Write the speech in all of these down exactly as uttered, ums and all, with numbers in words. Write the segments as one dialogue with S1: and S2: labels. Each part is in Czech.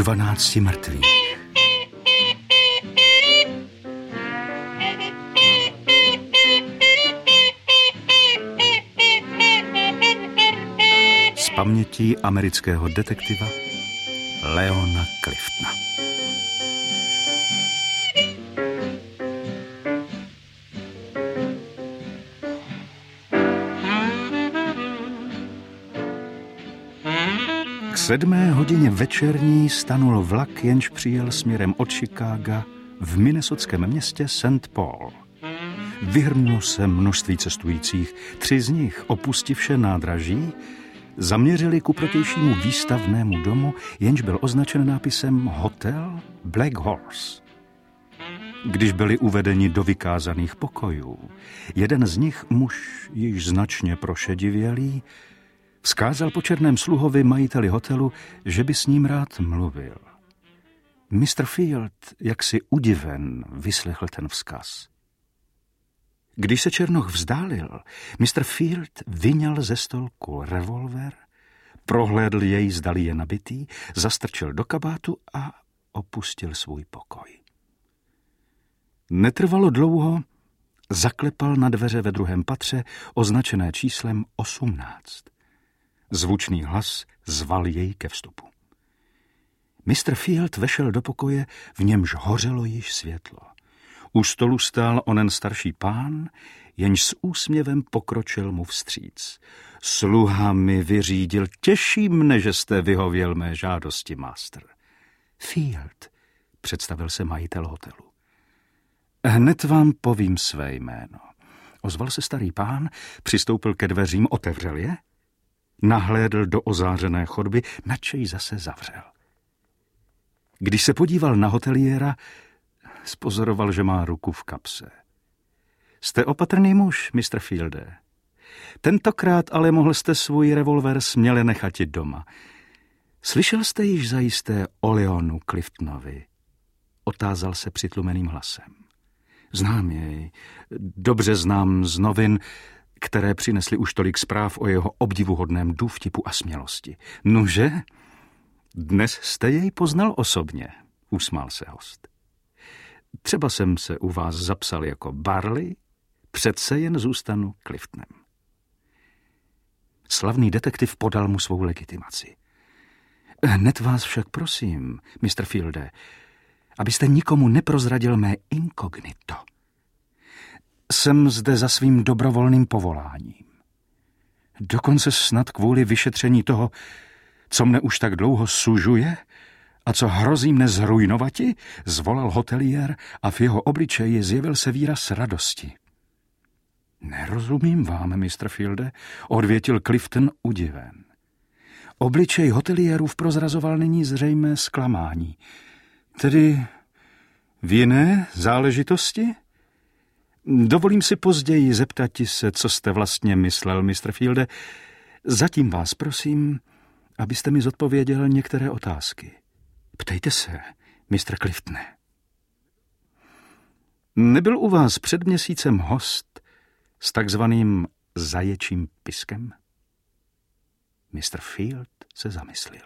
S1: dvanácti mrtvých. Z paměti amerického detektiva Leona Cliftona. K sedmé hodině večerní stanul vlak, jenž přijel směrem od Chicaga v minnesotském městě Saint Paul. Vyhrnulo se množství cestujících. Tři z nich, opustivše nádraží, zaměřili ku protějšímu výstavnému domu, jenž byl označen nápisem Hotel Black Horse. Když byli uvedeni do vykázaných pokojů, jeden z nich, muž již značně prošedivělý, vzkázal po černém sluhovi majiteli hotelu, že by s ním rád mluvil. mister Field, jaksi udiven, vyslechl ten vzkaz. Když se černoch vzdálil, mister Field vyňal ze stolku revolver, prohlédl jej, zdali je nabitý, zastrčil do kabátu a opustil svůj pokoj. Netrvalo dlouho, zaklepal na dveře ve druhém patře, označené číslem osmnáct. Zvučný hlas zval jej ke vstupu. mister Field vešel do pokoje, v němž hořelo již světlo. U stolu stál onen starší pán, jenž s úsměvem pokročil mu vstříc. Sluha mi vyřídil, těší mne, že jste vyhověl mé žádosti, master. Field, představil se majitel hotelu. Hned vám povím své jméno. Ozval se starý pán, přistoupil ke dveřím, otevřel je, nahlédl do ozářené chodby, načej zase zavřel. Když se podíval na hoteliéra, spozoroval, že má ruku v kapse. Jste opatrný muž, mister Fielde. Tentokrát ale mohl jste svůj revolver směle nechat doma. Slyšel jste již zajisté o Leonu Cliftonovi? Otázal se přitlumeným hlasem. Znám jej, dobře znám z novin, které přinesly už tolik zpráv o jeho obdivuhodném důvtipu a smělosti. Nuže, dnes jste jej poznal osobně, usmál se host. Třeba jsem se u vás zapsal jako Barley, přece jen zůstanu Cliftonem. Slavný detektiv podal mu svou legitimaci. Hned vás však prosím, mister Fielde, abyste nikomu neprozradil mé inkognito. Jsem zde za svým dobrovolným povoláním. Dokonce snad kvůli vyšetření toho, co mne už tak dlouho sužuje a co hrozí mne zrujnovati, zvolal hoteliér a v jeho obličeji zjevil se výraz radosti. Nerozumím vám, mister Fielde, odvětil Clifton udiven. Obličej hoteliérův prozrazoval nyní zřejmé zklamání. Tedy v jiné záležitosti? Dovolím si později zeptat se, co jste vlastně myslel, mister Fielde. Zatím vás prosím, abyste mi zodpověděl některé otázky. Ptejte se, mister Cliftone. Nebyl u vás před měsícem host s takzvaným zaječím piskem? mister Field se zamyslel.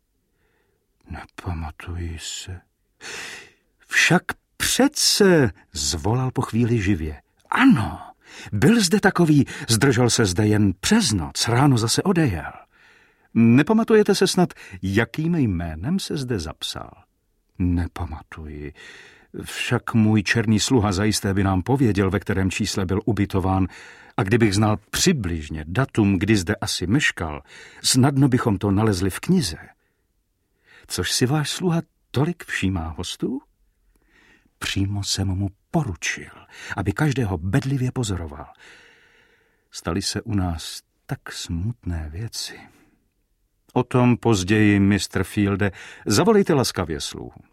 S1: Nepamatuji se. Však přece, zvolal po chvíli živě. Ano, byl zde takový, zdržel se zde jen přes noc, ráno zase odejel. Nepamatujete se snad, jakým jménem se zde zapsal? Nepamatuji. Však můj černý sluha zajisté by nám pověděl, ve kterém čísle byl ubytován, a kdybych znal přibližně datum, kdy zde asi meškal, snadno bychom to nalezli v knize. Což si váš sluha tolik všímá hostů? Přímo jsem mu poručil, aby každého bedlivě pozoroval. Staly se u nás tak smutné věci. O tom později, mister Fielde, zavolejte laskavě sluhu.